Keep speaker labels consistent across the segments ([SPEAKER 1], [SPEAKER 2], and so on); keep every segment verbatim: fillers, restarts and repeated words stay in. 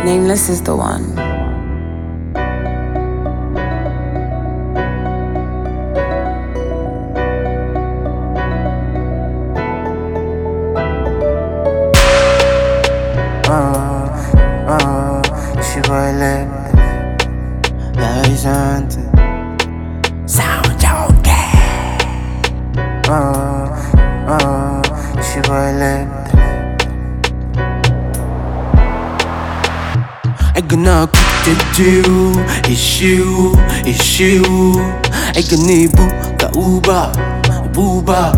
[SPEAKER 1] Nameless is the one.
[SPEAKER 2] Oh, oh, she voulait la risante. Sound okay. Oh, oh, she voulait. I gonna cook the deal. It's you, it's you. I gonna book the Uber, Uber,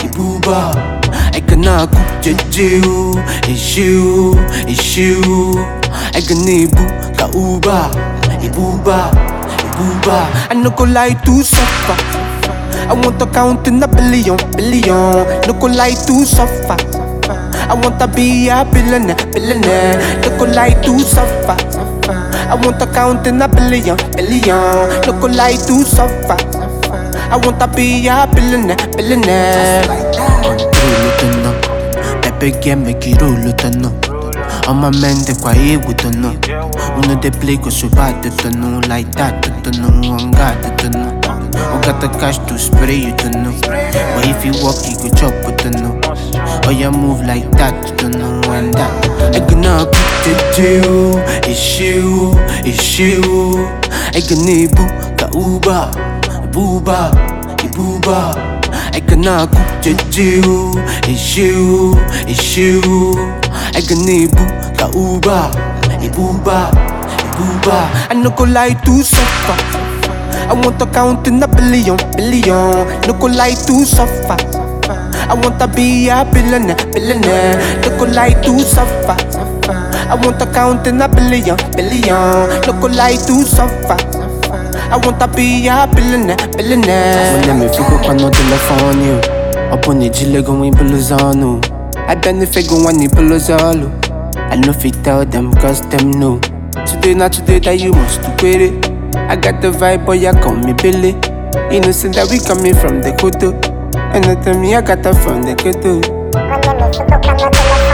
[SPEAKER 2] Uber. I gonna cook the deal. It's you, it's you. I gonna book the Uber, Uber, Uber. I no go lie to suffer. I want to count in a billion, billion. No go lie to suffer. I want to be a billionaire, billionaire. No go lie to suffer. I want to count in a billion, billion. No go lie to suffer. I want to be a billionaire, billionaire. Roll it on up, Pepe game make it roll it on up. All my men they quiet with the no. Uno they play go so bad to know like that to know on God to know. We got the cash to spray you to know. But if you walk you go chop with the no. Or you move like that to know and that. I gonna put the deal. It's you, it's you. I gonna book the Uber, Uber, Uber. I gonna cook the deal. It's you, it's you. I gonna book the Uber, Uber, Uber. I no go lie to suffer. I want to count in a billion, billion. No go lie to suffer. I want to be a billionaire, billionaire. No go lie to suffer. I want to count in a billion, billion. No go lie to suffer. I want to be a billionaire, billionaire. Mon ami figo quando telefonio. Oppone gile con i blusano. I done the figure when the blusalo. I know if you tell them cause them know. Today not today that you must do it. I got the vibe boy you call me Billy. Innocent that we coming from the Koto. And not tell me I got that from the Koto.